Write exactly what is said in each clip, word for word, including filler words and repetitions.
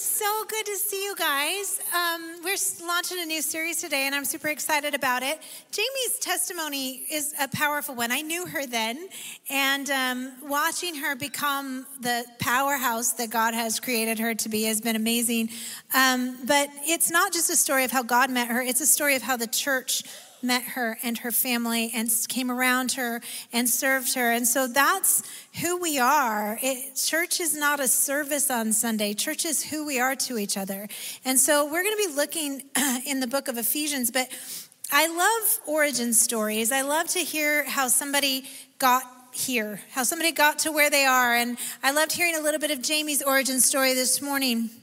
is so good to see you guys. Um, we're launching a new series today, and I'm super excited about it. Jamie's testimony is a powerful one. I knew her then, and um, watching her become the powerhouse that God has created her to be has been amazing. Um, but it's not just a story of how God met her, it's a story of how the church met her and her family and came around her and served her. And so that's who we are. It, church is not a service on Sunday. Church is who we are to each other. And so we're going to be looking in the book of Ephesians, but I love origin stories. I love to hear how somebody got here, how somebody got to where they are. And I loved hearing a little bit of Jamie's origin story this morning.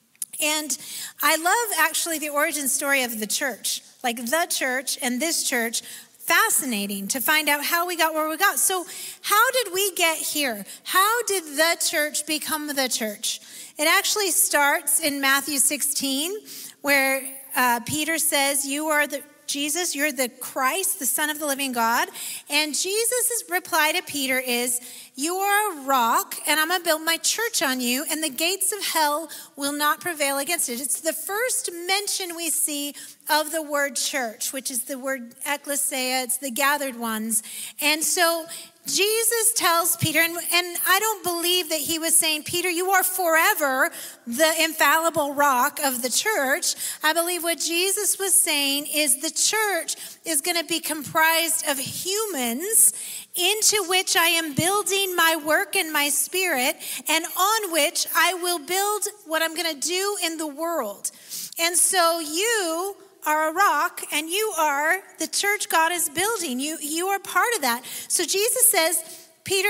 And I love actually the origin story of the church. Like the church and this church, fascinating to find out how we got where we got. So how did we get here? How did the church become the church? It actually starts in Matthew sixteen, where uh, Peter says, you are the Jesus, you're the Christ, the Son of the living God. And Jesus' reply to Peter is, you are a rock, and I'm going to build my church on you, and the gates of hell will not prevail against it. It's the first mention we see of the word church, which is the word ecclesia. It's the gathered ones. And so Jesus tells Peter, and, and I don't believe that he was saying, Peter, you are forever the infallible rock of the church. I believe what Jesus was saying is the church is going to be comprised of humans into which I am building my work and my spirit, and on which I will build what I'm going to do in the world. And so you are a rock, and you are the church God is building. You, you are part of that. So Jesus says, Peter,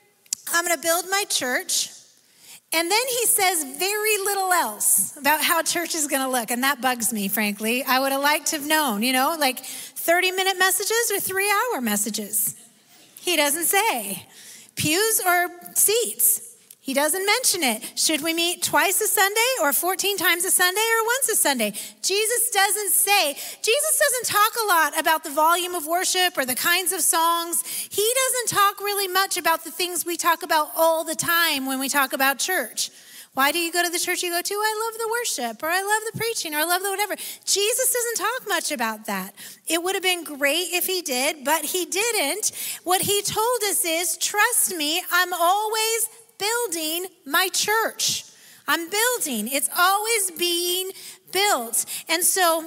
I'm going to build my church. And then he says very little else about how church is going to look. And that bugs me, frankly. I would have liked to have known, you know, like thirty minute messages or three hour messages. He doesn't say. Pews or seats. He doesn't mention it. Should we meet twice a Sunday or fourteen times a Sunday or once a Sunday? Jesus doesn't say. Jesus doesn't talk a lot about the volume of worship or the kinds of songs. He doesn't talk really much about the things we talk about all the time when we talk about church. Why do you go to the church you go to? I love the worship, or I love the preaching, or I love the whatever. Jesus doesn't talk much about that. It would have been great if he did, but he didn't. What he told us is, trust me, I'm always building my church. I'm building. It's always being built. And so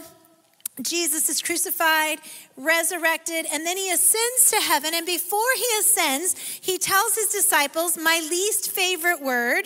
Jesus is crucified, resurrected, and then he ascends to heaven. And before he ascends, he tells his disciples, my least favorite word,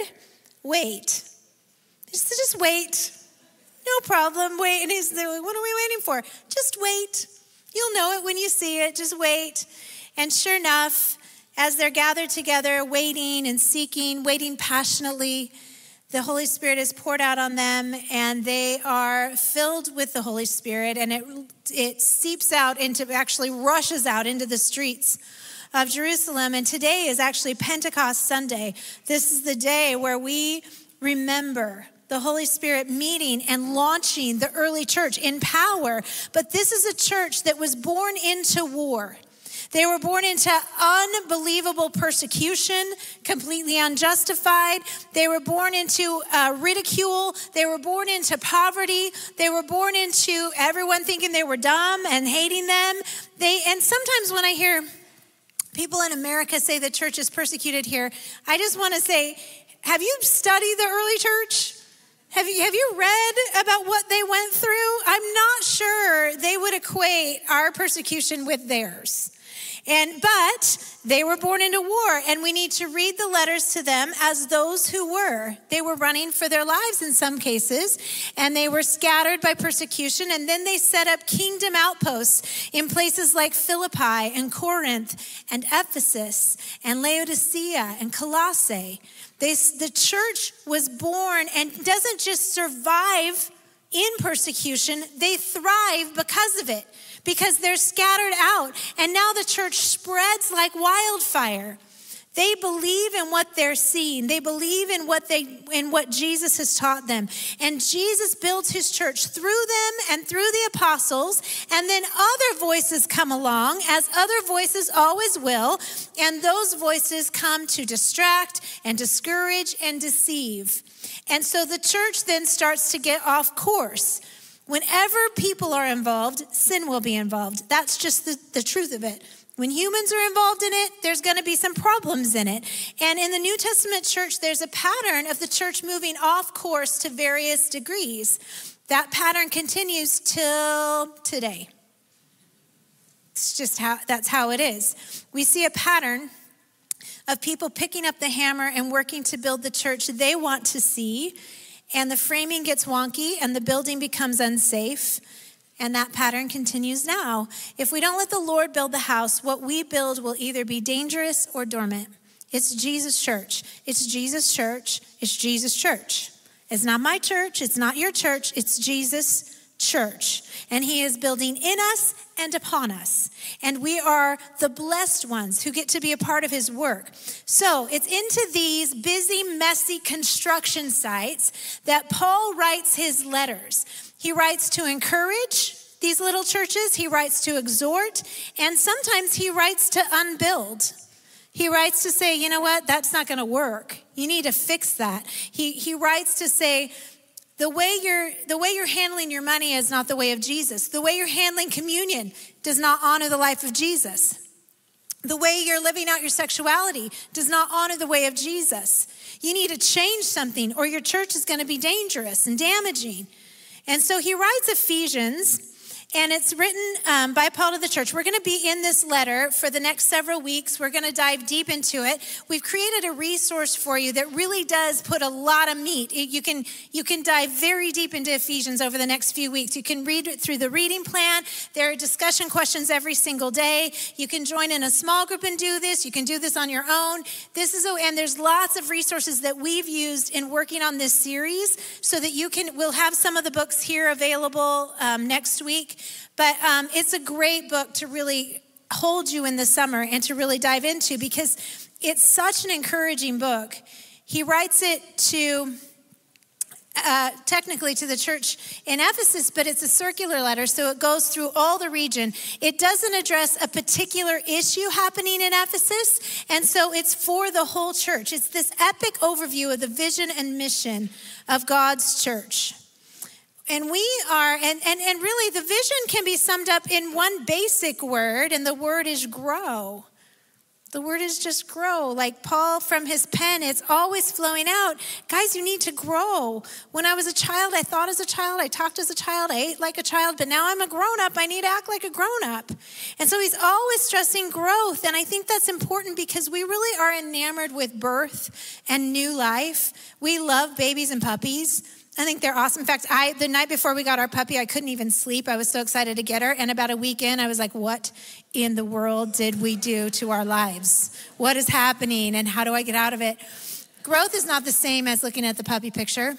wait. Just, just wait. No problem. Wait. And he's like, what are we waiting for? Just wait. You'll know it when you see it. Just wait. And sure enough, as they're gathered together, waiting and seeking, waiting passionately, the Holy Spirit is poured out on them, and they are filled with the Holy Spirit, and it it seeps out into, actually rushes out into the streets of Jerusalem. And today is actually Pentecost Sunday. This is the day where we remember the Holy Spirit meeting and launching the early church in power. But this is a church that was born into war. They were born into unbelievable persecution, completely unjustified. They were born into uh, ridicule. They were born into poverty. They were born into everyone thinking they were dumb and hating them. They and sometimes when I hear people in America say the church is persecuted here, I just want to say, have you studied the early church? Have you, have you read about what they went through? I'm not sure they would equate our persecution with theirs. And but they were born into war, and we need to read the letters to them as those who were. They were running for their lives in some cases, and they were scattered by persecution, and then they set up kingdom outposts in places like Philippi and Corinth and Ephesus and Laodicea and Colossae. They, the church was born and doesn't just survive in persecution, they thrive because of it, because they're scattered out. And now the church spreads like wildfire. They believe in what they're seeing. They believe in what they in what Jesus has taught them. And Jesus builds his church through them and through the apostles. And then other voices come along, as other voices always will. And those voices come to distract and discourage and deceive. And so the church then starts to get off course. Whenever people are involved, sin will be involved. That's just the, the truth of it. When humans are involved in it, there's going to be some problems in it. And in the New Testament church, there's a pattern of the church moving off course to various degrees. That pattern continues till today. It's just how, that's how it is. We see a pattern of people picking up the hammer and working to build the church they want to see. And the framing gets wonky and the building becomes unsafe. And that pattern continues now. If we don't let the Lord build the house, what we build will either be dangerous or dormant. It's Jesus' church. It's Jesus' church. It's Jesus' church. It's not my church. It's not your church. It's Jesus' church. And he is building in us and upon us. And we are the blessed ones who get to be a part of his work. So it's into these busy, messy construction sites that Paul writes his letters. He writes to encourage these little churches. He writes to exhort. And sometimes he writes to unbuild. He writes to say, you know what? That's not going to work. You need to fix that. He, he writes to say, the way you're the way you're handling your money is not the way of Jesus. The way you're handling communion does not honor the life of Jesus. The way you're living out your sexuality does not honor the way of Jesus. You need to change something or your church is going to be dangerous and damaging. And so he writes Ephesians, and it's written um, by Paul to the church. We're going to be in this letter for the next several weeks. We're going to dive deep into it. We've created a resource for you that really does put a lot of meat. You can, you can dive very deep into Ephesians over the next few weeks. You can read it through the reading plan. There are discussion questions every single day. You can join in a small group and do this. You can do this on your own. This is a, and there's lots of resources that we've used in working on this series so that you can, we'll have some of the books here available um, next week. But um, it's a great book to really hold you in the summer and to really dive into because it's such an encouraging book. He writes it to, uh, technically to the church in Ephesus, but it's a circular letter, so it goes through all the region. It doesn't address a particular issue happening in Ephesus, and so it's for the whole church. It's this epic overview of the vision and mission of God's church. And we are, and, and, and really the vision can be summed up in one basic word, and the word is grow. The word is just grow. Like Paul from his pen, it's always flowing out. Guys, you need to grow. When I was a child, I thought as a child, I talked as a child, I ate like a child, but now I'm a grown-up. I need to act like a grown-up. And so he's always stressing growth, and I think that's important because we really are enamored with birth and new life. We love babies and puppies. I think they're awesome. In fact, I the night before we got our puppy, I couldn't even sleep. I was so excited to get her. And about a week in, I was like, what in the world did we do to our lives? What is happening and how do I get out of it? Growth is not the same as looking at the puppy picture.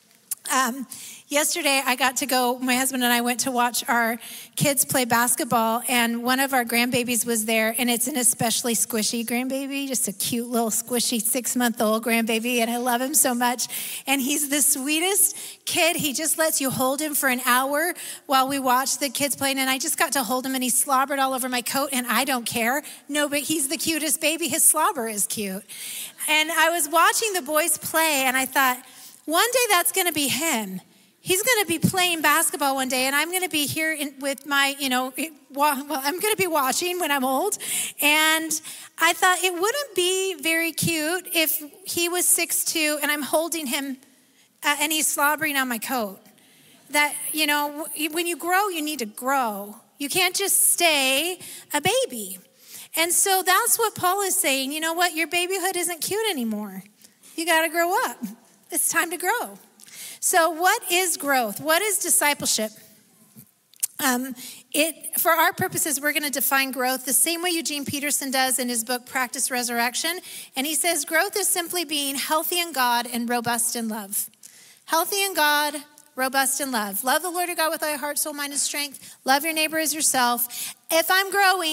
Um, yesterday, I got to go, my husband and I went to watch our kids play basketball, and one of our grandbabies was there, and it's an especially squishy grandbaby, just a cute little squishy six-month-old grandbaby, and I love him so much. And he's the sweetest kid. He just lets you hold him for an hour while we watch the kids playing, and I just got to hold him, and he slobbered all over my coat, and I don't care. No, but he's the cutest baby. His slobber is cute. And I was watching the boys play, and I thought, one day that's going to be him. He's going to be playing basketball one day, and I'm going to be here in, with my, you know, well, I'm going to be watching when I'm old. And I thought it wouldn't be very cute if he was six two and I'm holding him uh, and he's slobbering on my coat. That, you know, when you grow, you need to grow. You can't just stay a baby. And so that's what Paul is saying. You know what? Your babyhood isn't cute anymore. You got to grow up. It's time to grow. So what is growth? What is discipleship? Um, it, for our purposes, we're going to define growth the same way Eugene Peterson does in his book, Practice Resurrection. And he says growth is simply being healthy in God and robust in love. Healthy in God, robust in love. Love the Lord your God with all your heart, soul, mind, and strength. Love your neighbor as yourself. If I'm growing,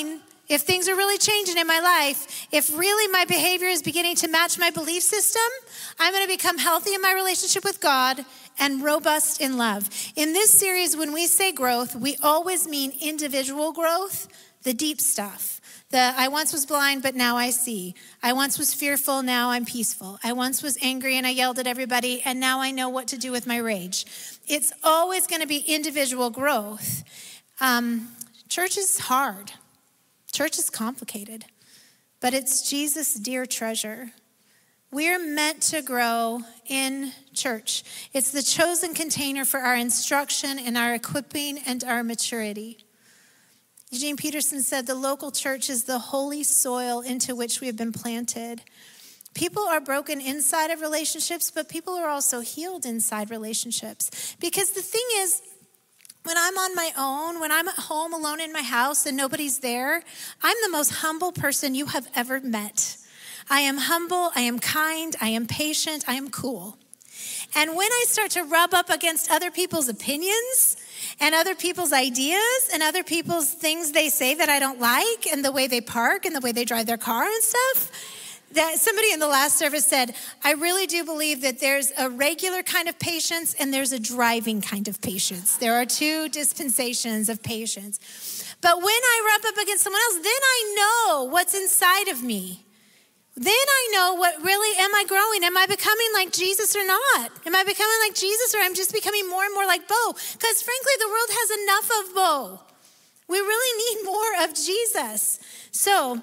if things are really changing in my life, if really my behavior is beginning to match my belief system, I'm going to become healthy in my relationship with God and robust in love. In this series, when we say growth, we always mean individual growth, the deep stuff. The I once was blind, but now I see. I once was fearful, now I'm peaceful. I once was angry and I yelled at everybody, and now I know what to do with my rage. It's always going to be individual growth. Um, church is hard. Church is complicated, but it's Jesus' dear treasure. We're meant to grow in church. It's the chosen container for our instruction and our equipping and our maturity. Eugene Peterson said, the local church is the holy soil into which we have been planted. People are broken inside of relationships, but people are also healed inside relationships. Because the thing is, when I'm on my own, when I'm at home alone in my house and nobody's there, I'm the most humble person you have ever met. I am humble, I am kind, I am patient, I am cool. And when I start to rub up against other people's opinions and other people's ideas and other people's things they say that I don't like, and the way they park and the way they drive their car and stuff, that somebody in the last service said, I really do believe that there's a regular kind of patience and there's a driving kind of patience. There are two dispensations of patience. But when I rub up against someone else, then I know what's inside of me. Then I know what really, am I growing? Am I becoming like Jesus or not? Am I becoming like Jesus, or I'm just becoming more and more like Bo? Because frankly, the world has enough of Bo. We really need more of Jesus. So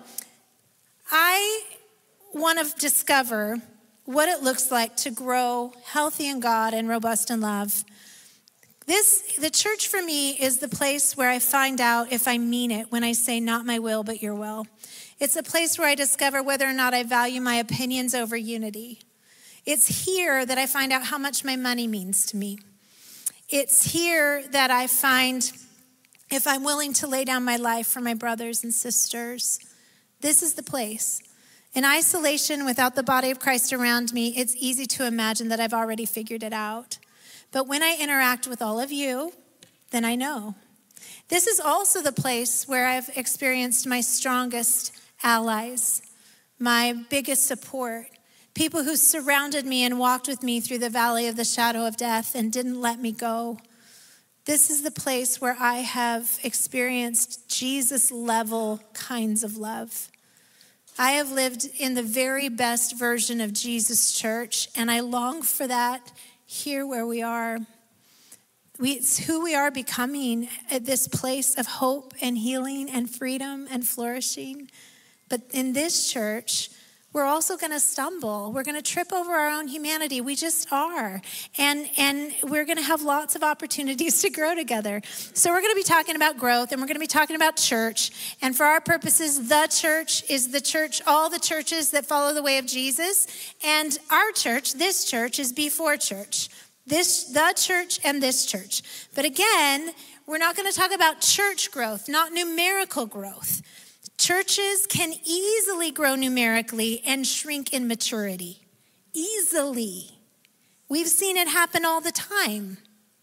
I want to discover what it looks like to grow healthy in God and robust in love. This, the church for me is the place where I find out if I mean it when I say, not my will, but your will. It's a place where I discover whether or not I value my opinions over unity. It's here that I find out how much my money means to me. It's here that I find if I'm willing to lay down my life for my brothers and sisters. This is the place. In isolation, without the body of Christ around me, it's easy to imagine that I've already figured it out. But when I interact with all of you, then I know. This is also the place where I've experienced my strongest allies, my biggest support, people who surrounded me and walked with me through the valley of the shadow of death and didn't let me go. This is the place where I have experienced Jesus-level kinds of love. I have lived in the very best version of Jesus' church, and I long for that here where we are. We, it's who we are becoming at this place of hope and healing and freedom and flourishing. But in this church, we're also going to stumble. We're going to trip over our own humanity. We just are. And, and we're going to have lots of opportunities to grow together. So we're going to be talking about growth, and we're going to be talking about church. And for our purposes, the church is the church, all the churches that follow the way of Jesus. And our church, this church, is before church. This, the church and this church. But again, we're not going to talk about church growth, not numerical growth. Churches can easily grow numerically and shrink in maturity. Easily. We've seen it happen all the time.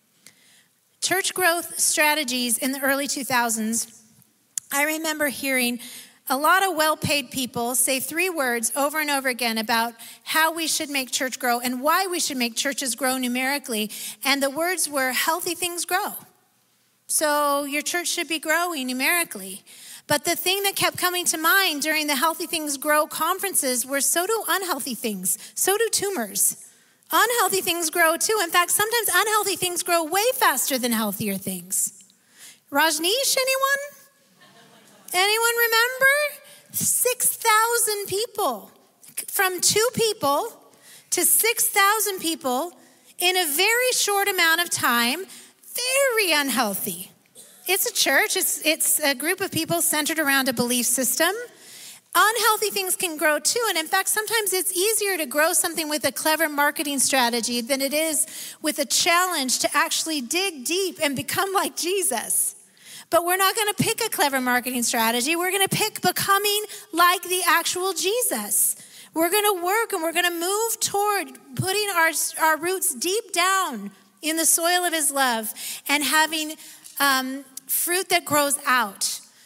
Church growth strategies in the early two thousands, I remember hearing a lot of well-paid people say three words over and over again about how we should make church grow and why we should make churches grow numerically. And the words were, healthy things grow. So your church should be growing numerically. But the thing that kept coming to mind during the Healthy Things Grow conferences were, so do unhealthy things. So do tumors. Unhealthy things grow too. In fact, sometimes unhealthy things grow way faster than healthier things. Rajneesh, anyone? Anyone remember? six thousand people. From two people to six thousand people in a very short amount of time. Very unhealthy. It's a church. It's, it's a group of people centered around a belief system. Unhealthy things can grow too. And in fact, sometimes it's easier to grow something with a clever marketing strategy than it is with a challenge to actually dig deep and become like Jesus. But we're not going to pick a clever marketing strategy. We're going to pick becoming like the actual Jesus. We're going to work and we're going to move toward putting our, our roots deep down in the soil of his love and having um, fruit that grows out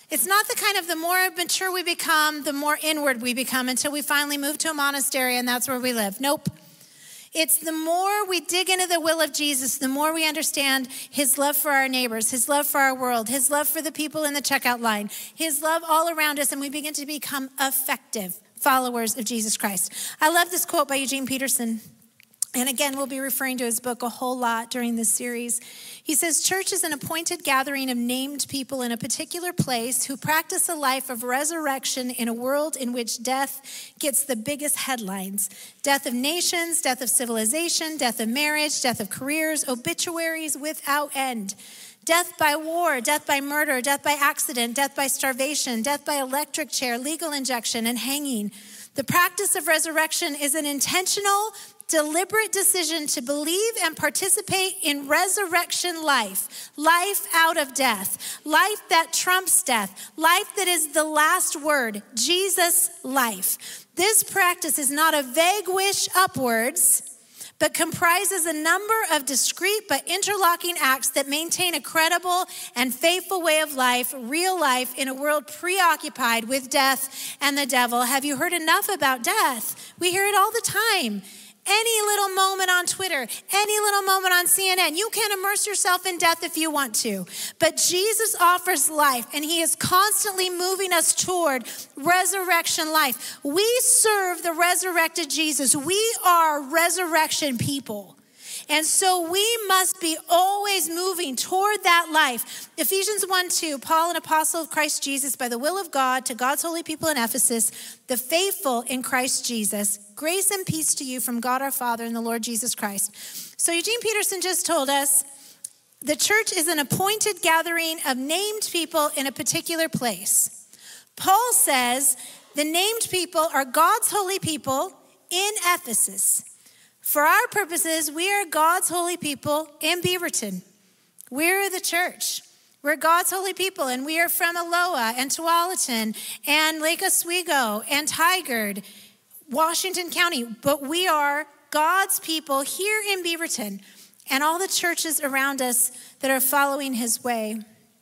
It's not the kind of the more mature we become, the more inward we become until we finally move to a monastery and that's where we live. Nope. It's the more we dig into the will of Jesus, the more we understand his love for our neighbors, his love for our world, his love for the people in the checkout line, his love all around us, and we begin to become effective followers of Jesus Christ. I love this quote by Eugene Peterson. And again, we'll be referring to his book a whole lot during this series. He says, church is an appointed gathering of named people in a particular place who practice a life of resurrection in a world in which death gets the biggest headlines. Death of nations, death of civilization, death of marriage, death of careers, obituaries without end. Death by war, death by murder, death by accident, death by starvation, death by electric chair, legal injection, and hanging. The practice of resurrection is an intentional, deliberate decision to believe and participate in resurrection life, life out of death, life that trumps death, life that is the last word, Jesus' life. This practice is not a vague wish upwards, but comprises a number of discrete but interlocking acts that maintain a credible and faithful way of life, real life, in a world preoccupied with death and the devil. Have you heard enough about death? We hear it all the time. Any little moment on Twitter, any little moment on C N N, you can immerse yourself in death if you want to. But Jesus offers life, and he is constantly moving us toward resurrection life. We serve the resurrected Jesus. We are resurrection people. And so we must be always moving toward that life. Ephesians one two, Paul, an apostle of Christ Jesus, by the will of God, to God's holy people in Ephesus, the faithful in Christ Jesus, grace and peace to you from God our Father and the Lord Jesus Christ. So Eugene Peterson just told us the church is an appointed gathering of named people in a particular place. Paul says the named people are God's holy people in Ephesus. For our purposes, we are God's holy people in Beaverton. We're the church. We're God's holy people, and we are from Aloha and Tualatin and Lake Oswego and Tigard, Washington County. But we are God's people here in Beaverton and all the churches around us that are following his way.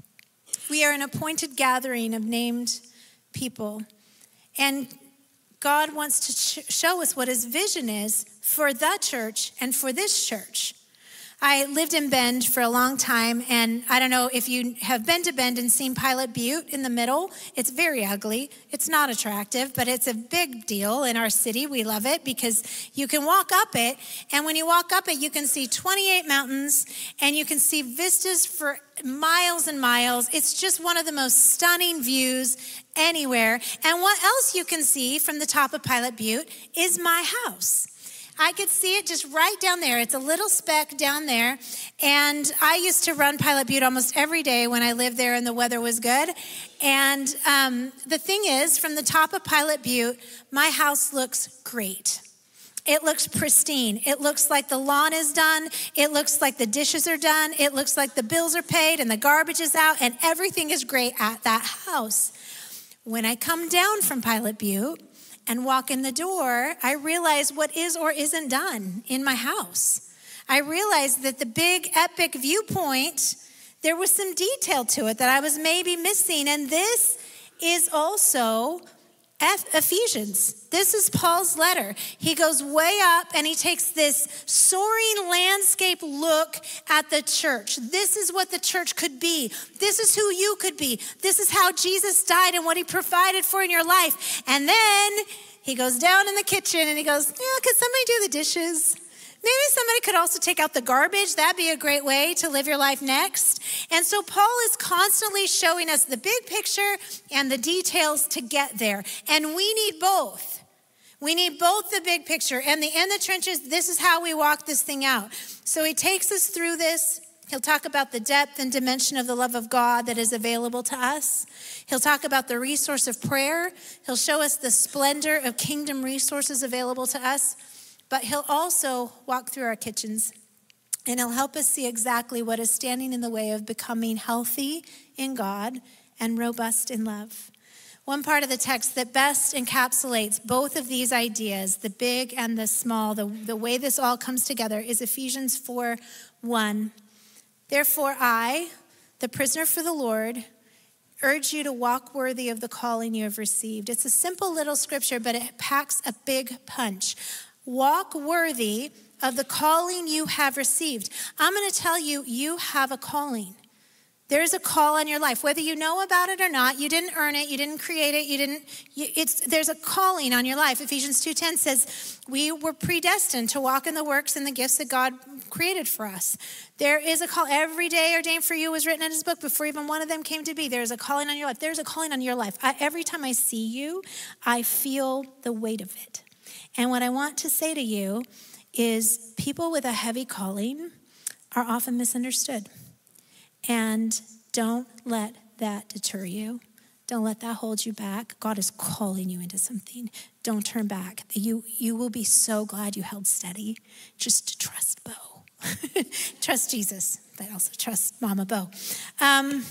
We are an appointed gathering of named people. And God wants to sh- show us what his vision is for the church and for this church. I lived in Bend for a long time, and I don't know if you have been to Bend and seen Pilot Butte in the middle. It's very ugly. It's not attractive, but it's a big deal in our city. We love it because you can walk up it, and when you walk up it, you can see twenty-eight mountains, and you can see vistas for miles and miles. It's just one of the most stunning views anywhere. And what else you can see from the top of Pilot Butte is my house. I could see it just right down there. It's a little speck down there. And I used to run Pilot Butte almost every day when I lived there and the weather was good. And um, the thing is, from the top of Pilot Butte, my house looks great. It looks pristine. It looks like the lawn is done. It looks like the dishes are done. It looks like the bills are paid and the garbage is out and everything is great at that house. When I come down from Pilot Butte and walk in the door, I realize what is or isn't done in my house. I realized that the big epic viewpoint, there was some detail to it that I was maybe missing. And this is also Ephesians. This is Paul's letter. He goes way up and he takes this soaring landscape look at the church. This is what the church could be. This is who you could be. This is how Jesus died and what he provided for in your life. And then he goes down in the kitchen and he goes, yeah, could somebody do the dishes? Maybe somebody could also take out the garbage. That'd be a great way to live your life next. And so Paul is constantly showing us the big picture and the details to get there. And we need both. We need both the big picture and the in the trenches. This is how we walk this thing out. So he takes us through this. He'll talk about the depth and dimension of the love of God that is available to us. He'll talk about the resource of prayer. He'll show us the splendor of kingdom resources available to us. But he'll also walk through our kitchens, and he'll help us see exactly what is standing in the way of becoming healthy in God and robust in love. One part of the text that best encapsulates both of these ideas, the big and the small, the, the way this all comes together, is Ephesians four one. Therefore I, the prisoner for the Lord, urge you to walk worthy of the calling you have received. It's a simple little scripture, but it packs a big punch. Walk worthy of the calling you have received. I'm going to tell you, you have a calling. There's a call on your life, whether you know about it or not. You didn't earn it. You didn't create it. You didn't. You, it's there's a calling on your life. Ephesians two ten says we were predestined to walk in the works and the gifts that God created for us. There is a call. Every day ordained for you was written in his book before even one of them came to be. There's a calling on your life. There's a calling on your life. I, every time I see you, I feel the weight of it. And what I want to say to you is people with a heavy calling are often misunderstood. And don't let that deter you. Don't let that hold you back. God is calling you into something. Don't turn back. You, you will be so glad you held steady. Just trust Bo. Trust Jesus, but also trust Mama Bo. Um,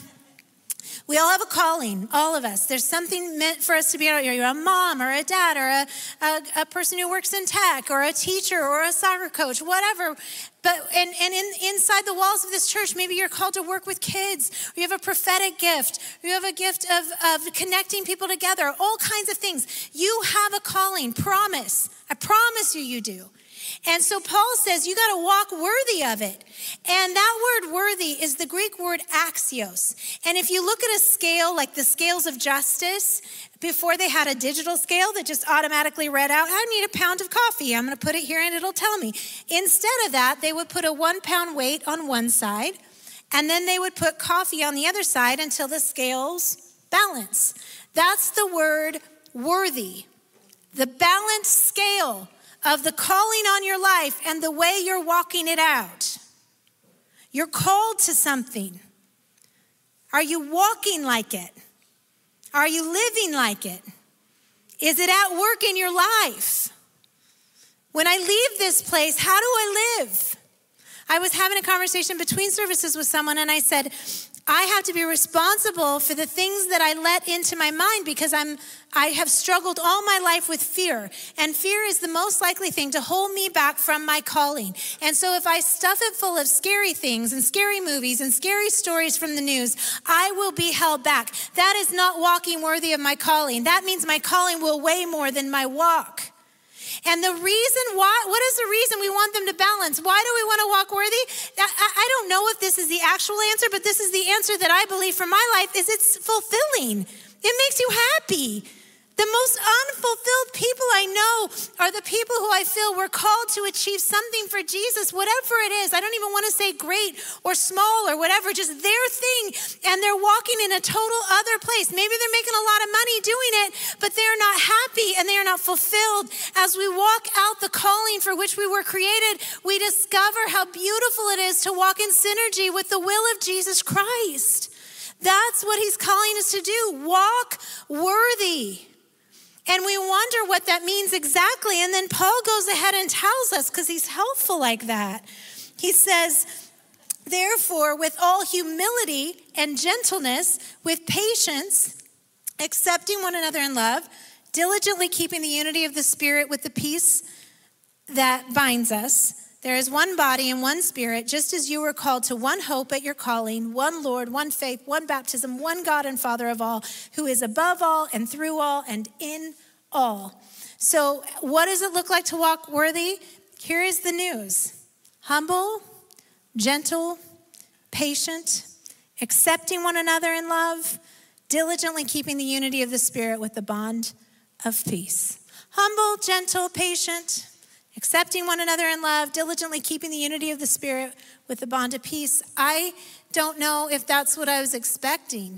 we all have a calling, all of us. There's something meant for us to be out here. You're a mom or a dad or a, a, a person who works in tech or a teacher or a soccer coach, whatever. But and, and in, inside the walls of this church, maybe you're called to work with kids, or you have a prophetic gift, or you have a gift of, of connecting people together, all kinds of things. You have a calling, promise. I promise you, you do. And so Paul says you got to walk worthy of it. And that word worthy is the Greek word axios. And if you look at a scale like the scales of justice, before they had a digital scale that just automatically read out, I need a pound of coffee. I'm going to put it here and it'll tell me. Instead of that, they would put a one pound weight on one side, and then they would put coffee on the other side until the scales balance. That's the word worthy. The balanced scale of the calling on your life and the way you're walking it out. You're called to something. Are you walking like it? Are you living like it? Is it at work in your life? When I leave this place, how do I live? I was having a conversation between services with someone, and I said, I have to be responsible for the things that I let into my mind because I'm, I have struggled all my life with fear. And fear is the most likely thing to hold me back from my calling. And so if I stuff it full of scary things and scary movies and scary stories from the news, I will be held back. That is not walking worthy of my calling. That means my calling will weigh more than my walk. And the reason why, what is the reason we want them to balance? Why do we want to walk worthy? I, I don't know if this is the actual answer, but this is the answer that I believe for my life is it's fulfilling. It makes you happy. The most unfulfilled people I know are the people who I feel were called to achieve something for Jesus, whatever it is. I don't even want to say great or small or whatever, just their thing. And they're walking in a total other place. Maybe they're making a lot of money doing it, but they're not happy and they are not fulfilled. As we walk out the calling for which we were created, we discover how beautiful it is to walk in synergy with the will of Jesus Christ. That's what he's calling us to do. Walk worthy. And we wonder what that means exactly. And then Paul goes ahead and tells us, because he's helpful like that. He says, therefore, with all humility and gentleness, with patience, accepting one another in love, diligently keeping the unity of the Spirit with the peace that binds us. There is one body and one Spirit, just as you were called to one hope at your calling, one Lord, one faith, one baptism, one God and Father of all, who is above all and through all and in all. So what does it look like to walk worthy? Here is the news. Humble, gentle, patient, accepting one another in love, diligently keeping the unity of the Spirit with the bond of peace. Humble, gentle, patient, accepting one another in love, diligently keeping the unity of the Spirit with the bond of peace. I don't know if that's what I was expecting.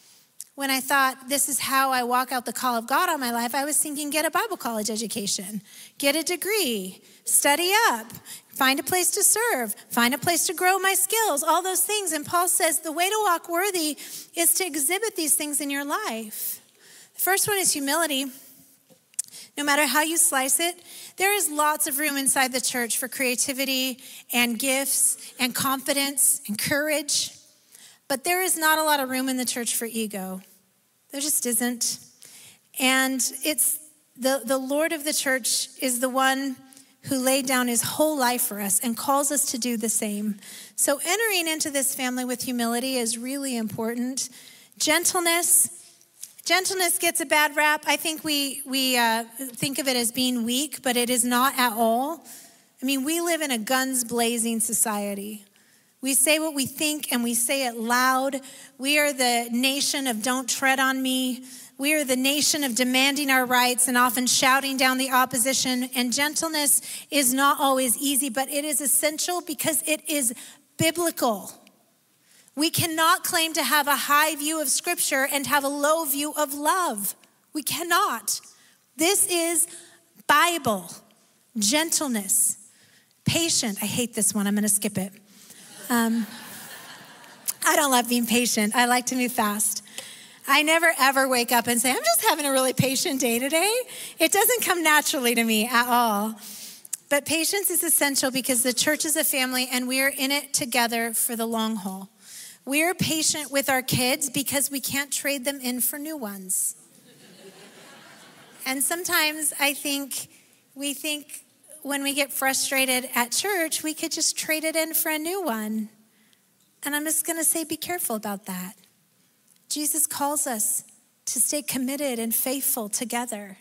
When I thought this is how I walk out the call of God on my life, I was thinking get a Bible college education, get a degree, study up, find a place to serve, find a place to grow my skills, all those things. And Paul says the way to walk worthy is to exhibit these things in your life. The first one is humility. No matter how you slice it, there is lots of room inside the church for creativity and gifts and confidence and courage. But there is not a lot of room in the church for ego. There just isn't. And it's the, the Lord of the church is the one who laid down his whole life for us and calls us to do the same. So entering into this family with humility is really important. Gentleness. Gentleness gets a bad rap. I think we, we uh, think of it as being weak, but it is not at all. I mean, we live in a guns blazing society. We say what we think and we say it loud. We are the nation of don't tread on me. We are the nation of demanding our rights and often shouting down the opposition. And gentleness is not always easy, but it is essential because it is biblical. We cannot claim to have a high view of Scripture and have a low view of love. We cannot. This is Bible. Gentleness. Patient. I hate this one. I'm going to skip it. Um, I don't love being patient. I like to move fast. I never ever wake up and say, I'm just having a really patient day today. It doesn't come naturally to me at all. But patience is essential because the church is a family and we are in it together for the long haul. We are patient with our kids because we can't trade them in for new ones. And sometimes I think we think when we get frustrated at church, we could just trade it in for a new one. And I'm just going to say, be careful about that. Jesus calls us to stay committed and faithful together.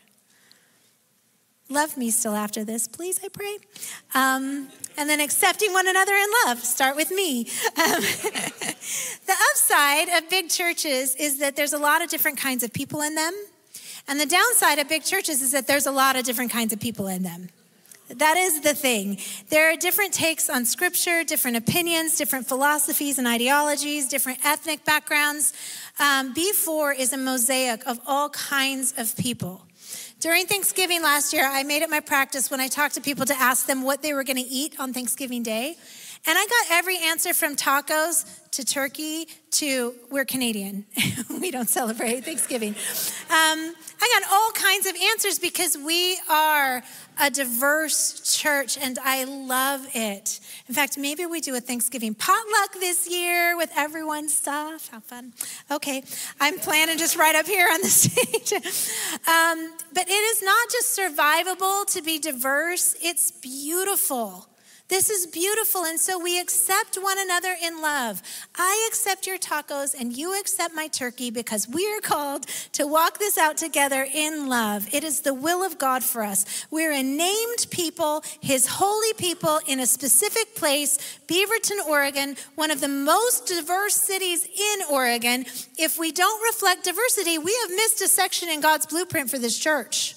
Love me still after this, please, I pray. Um, and then accepting one another in love. Start with me. Um, the upside of big churches is that there's a lot of different kinds of people in them. And the downside of big churches is that there's a lot of different kinds of people in them. That is the thing. There are different takes on Scripture, different opinions, different philosophies and ideologies, different ethnic backgrounds. Um, B four is a mosaic of all kinds of people. During Thanksgiving last year, I made it my practice when I talked to people to ask them what they were going to eat on Thanksgiving Day. And I got every answer from tacos to turkey to we're Canadian. We don't celebrate Thanksgiving. Um, I got all kinds of answers because we are a diverse church and I love it. In fact, maybe we do a Thanksgiving potluck this year with everyone's stuff. How fun. Okay, I'm planning just right up here on the stage. um, but it is not just survivable to be diverse, it's beautiful. This is beautiful, and so we accept one another in love. I accept your tacos, and you accept my turkey because we are called to walk this out together in love. It is the will of God for us. We're a named people, his holy people in a specific place, Beaverton, Oregon, one of the most diverse cities in Oregon. If we don't reflect diversity, we have missed a section in God's blueprint for this church.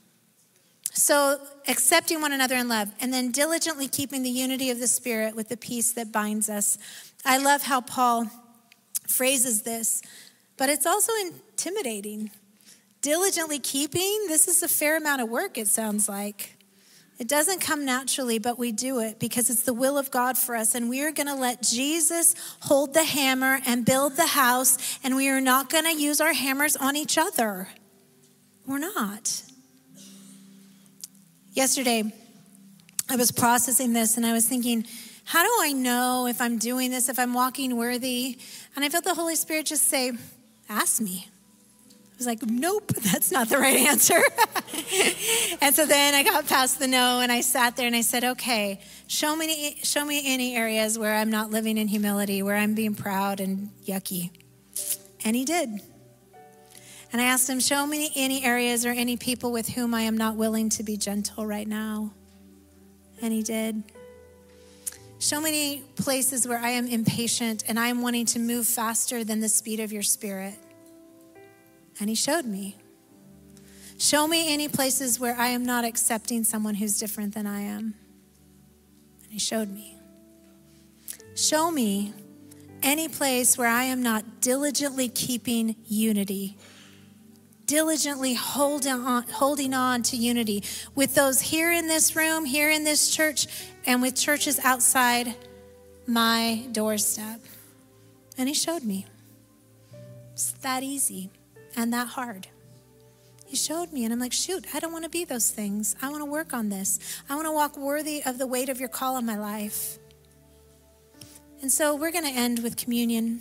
So accepting one another in love and then diligently keeping the unity of the Spirit with the peace that binds us. I love how Paul phrases this, but it's also intimidating. Diligently keeping, this is a fair amount of work, it sounds like. It doesn't come naturally, but we do it because it's the will of God for us. And we are going to let Jesus hold the hammer and build the house. And we are not going to use our hammers on each other. We're not. Yesterday, I was processing this and I was thinking, how do I know if I'm doing this, if I'm walking worthy? And I felt the Holy Spirit just say, ask me. I was like, nope, that's not the right answer. And so then I got past the no and I sat there and I said, okay, show me, show me any areas where I'm not living in humility, where I'm being proud and yucky. And he did. And I asked him, show me any areas or any people with whom I am not willing to be gentle right now. And he did. Show me any places where I am impatient and I am wanting to move faster than the speed of your Spirit. And he showed me. Show me any places where I am not accepting someone who's different than I am. And he showed me. Show me any place where I am not diligently keeping unity. Diligently holding on, holding on to unity with those here in this room, here in this church, and with churches outside my doorstep. And he showed me. It's that easy and that hard. He showed me, and I'm like, shoot, I don't want to be those things. I want to work on this. I want to walk worthy of the weight of your call on my life. And so we're going to end with communion.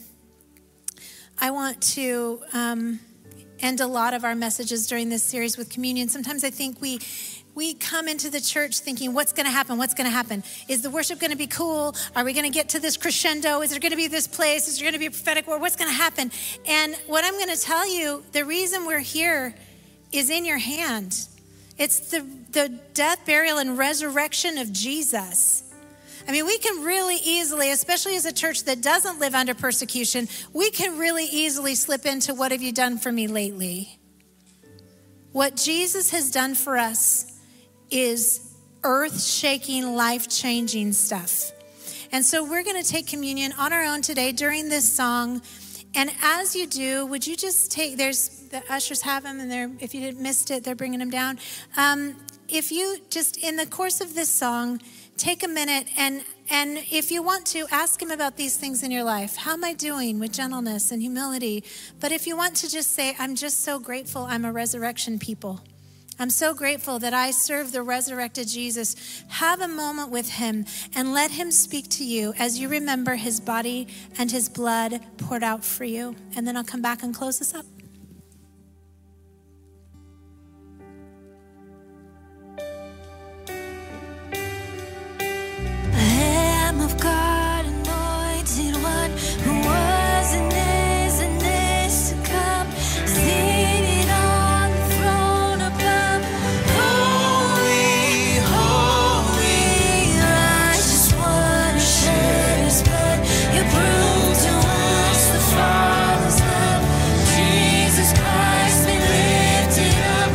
I want to... Um, end a lot of our messages during this series with communion. Sometimes I think we we come into the church thinking, what's going to happen? What's going to happen? Is the worship going to be cool? Are we going to get to this crescendo? Is there going to be this place? Is there going to be a prophetic word? What's going to happen? And what I'm going to tell you, the reason we're here is in your hand. It's the, the death, burial, and resurrection of Jesus. I mean, we can really easily, especially as a church that doesn't live under persecution, we can really easily slip into, what have you done for me lately? What Jesus has done for us is earth-shaking, life-changing stuff. And so we're going to take communion on our own today during this song. And as you do, would you just take, there's, the ushers have them, and they're, if you didn't missed it, they're bringing them down. Um, if you just, in the course of this song, take a minute and and if you want to, ask him about these things in your life. How am I doing with gentleness and humility? But if you want to just say, I'm just so grateful I'm a resurrection people. I'm so grateful that I serve the resurrected Jesus. Have a moment with him and let him speak to you as you remember his body and his blood poured out for you. And then I'll come back and close this up. Of God, anointed one, who was and is and is to come, seated on the throne above. Holy, holy, righteous one, who shed his blood. You proved to us the Father's love. Jesus Christ be lifted up.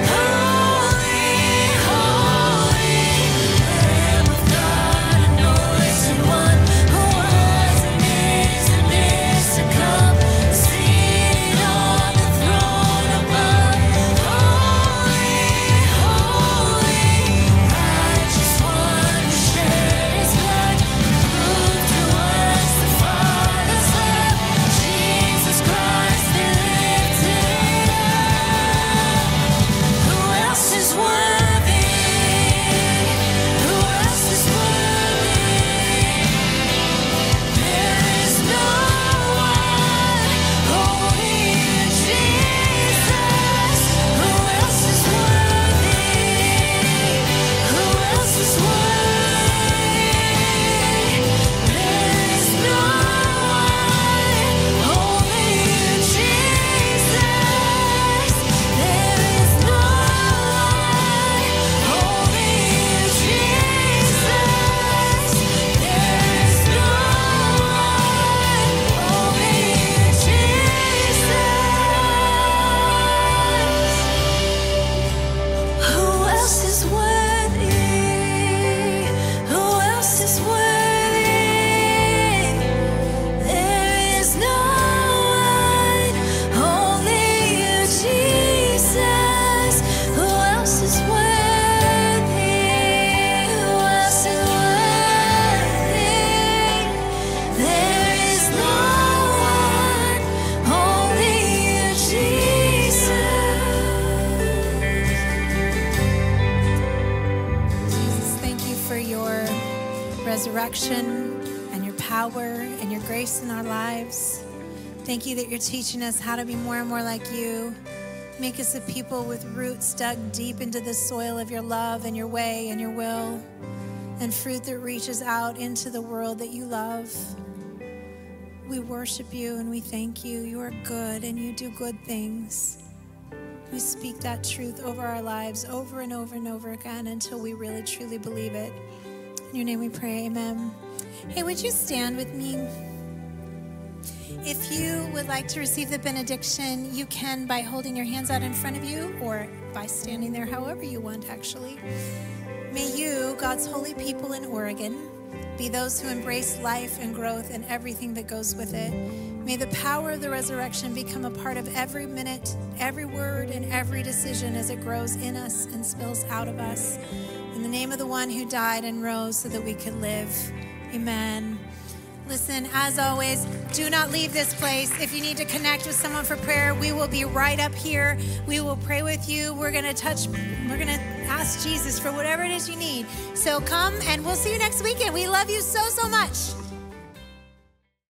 Holy, holy, Lamb of God, anointed one, who was and is and is to come, seated on the throne above. Holy, holy, righteous one, who shed his blood, proved to us the Father's love. Jesus Christ be lifted up. Who else is worthy? Who else is worthy? There is no one holy as Jesus. Who else is worthy? Who else is worthy? There is no one holy as Jesus. There is no one holy as Jesus. There is no one holy as Jesus. Who else is worthy? Who else is worthy? There is no one holy as Jesus. Who else is worthy? Who else is worthy? There is no one holy as Jesus. Jesus, thank you for your resurrection and your power and your grace in our lives. Thank you that you're teaching us how to be more and more like you. Make us a people with roots dug deep into the soil of your love and your way and your will, and fruit that reaches out into the world that you love. We worship you and we thank you. You are good and you do good things. We speak that truth over our lives over and over and over again until we really truly believe it. In your name we pray, amen. Hey, would you stand with me? If you would like to receive the benediction, you can by holding your hands out in front of you or by standing there however you want, actually. May you, God's holy people in Oregon, be those who embrace life and growth and everything that goes with it. May the power of the resurrection become a part of every minute, every word, and every decision as it grows in us and spills out of us. In the name of the one who died and rose so that we could live. Amen. Listen, as always, do not leave this place. If you need to connect with someone for prayer, we will be right up here. We will pray with you. We're going to touch, we're going to ask Jesus for whatever it is you need. So come and we'll see you next weekend. We love you so, so much.